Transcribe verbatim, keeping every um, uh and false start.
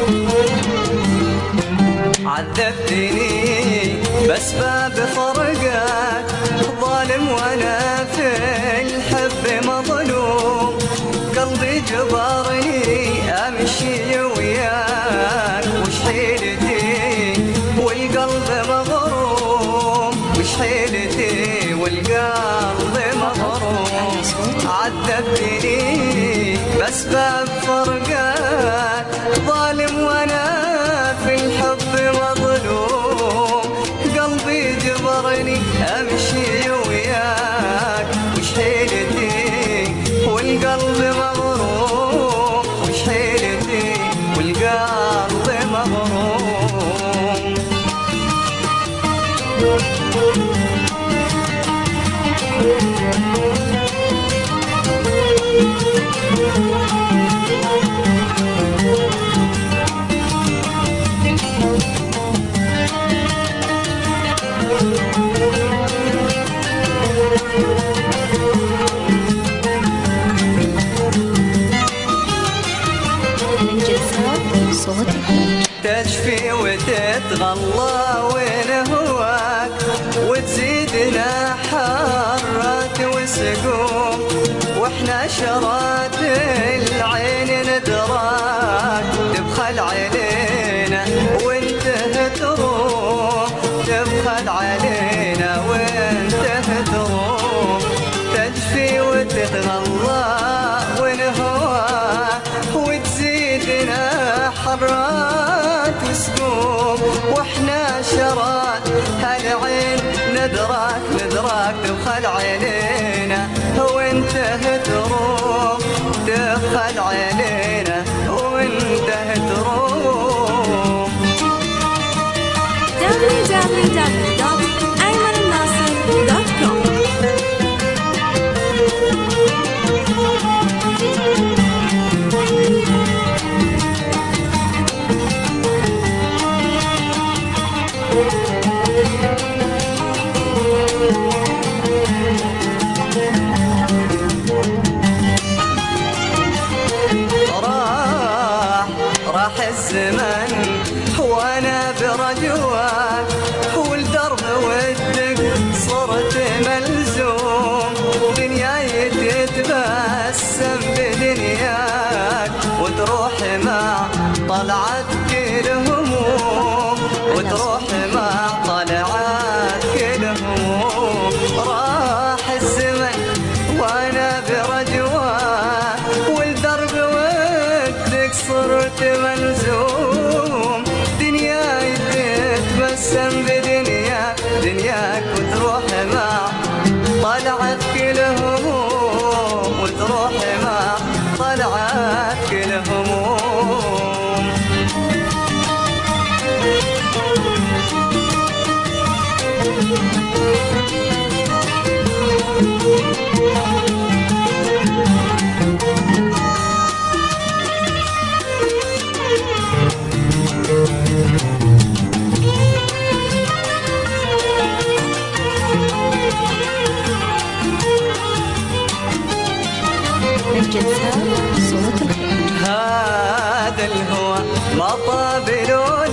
عذبتني بس باب فرقك ظالم وانا في الحب مظلوم. قلبي جبرني امشي وياك وش حيلتي والقلب مغروم، وش حيلتي والقلب مغروم. عذبتني بس باب فرقك ظالم وانا في الحب مظلوم. قلبي جبرني امشي وياك وش حيلتي والقلب مغروم، وش حيلتي والقلب مغروم. تجفي وتتغلى وين هواك وتزيدنا حرات وسقوم. واحنا شرات العين ندراك تبخل علينا وانت تروح، تبخل علينا وانت تروح. تجفي وتتغلى وين هواك وتزيدنا حرات وسقوم. واحنا شرات هالعين ندراك ندراك تبخل علينا وانت تروح، تبخل علينا وانت تروح. دبليو دبليو دبليو دوت أيمن الناصر دوت كوم. راح راح الزمن وانا برجواك والدرب ودك صرت ملزوم. دنياي تتبسم بدنياك وتروح مع طلعتك الهموم، وتروح مع طلعتك الهموم. راح الزمن وانا برجواك والدرب ودك صرت ملزوم. دنياي تتبسم بدنياك دنياك وتروح مع طلعتك الهموم، وتروح مع طلعتك الهموم. هذا الهوى ما طاب له